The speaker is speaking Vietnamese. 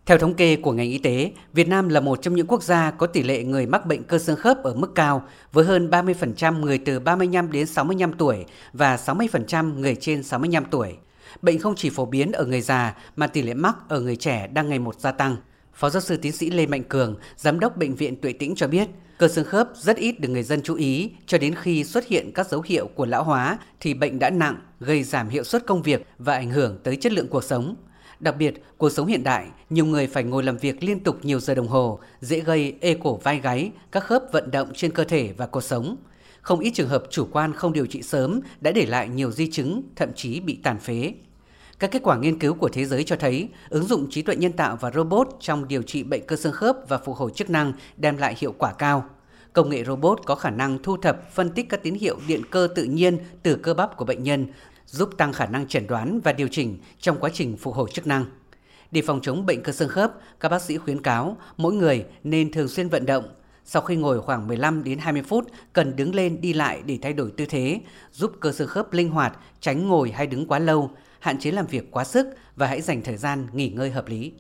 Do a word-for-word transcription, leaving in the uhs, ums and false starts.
Theo thống kê của ngành y tế, Việt Nam là một trong những quốc gia có tỷ lệ người mắc bệnh cơ xương khớp ở mức cao, với hơn ba mươi phần trăm người từ ba mươi lăm đến sáu mươi lăm tuổi và sáu mươi phần trăm người trên sáu mươi lăm tuổi. Bệnh không chỉ phổ biến ở người già mà tỷ lệ mắc ở người trẻ đang ngày một gia tăng. Phó giáo sư tiến sĩ Lê Mạnh Cường, giám đốc bệnh viện Tuệ Tĩnh cho biết, cơ xương khớp rất ít được người dân chú ý cho đến khi xuất hiện các dấu hiệu của lão hóa thì bệnh đã nặng, gây giảm hiệu suất công việc và ảnh hưởng tới chất lượng cuộc sống. Đặc biệt, cuộc sống hiện đại, nhiều người phải ngồi làm việc liên tục nhiều giờ đồng hồ, dễ gây ê cổ vai gáy, các khớp vận động trên cơ thể và cột sống. Không ít trường hợp chủ quan không điều trị sớm đã để lại nhiều di chứng, thậm chí bị tàn phế. Các kết quả nghiên cứu của thế giới cho thấy, ứng dụng trí tuệ nhân tạo và robot trong điều trị bệnh cơ xương khớp và phục hồi chức năng đem lại hiệu quả cao. Công nghệ robot có khả năng thu thập, phân tích các tín hiệu điện cơ tự nhiên từ cơ bắp của bệnh nhân, giúp tăng khả năng chẩn đoán và điều chỉnh trong quá trình phục hồi chức năng. Để phòng chống bệnh cơ xương khớp, các bác sĩ khuyến cáo mỗi người nên thường xuyên vận động. Sau khi ngồi khoảng mười lăm đến hai mươi phút, cần đứng lên đi lại để thay đổi tư thế, giúp cơ xương khớp linh hoạt, tránh ngồi hay đứng quá lâu, hạn chế làm việc quá sức và hãy dành thời gian nghỉ ngơi hợp lý.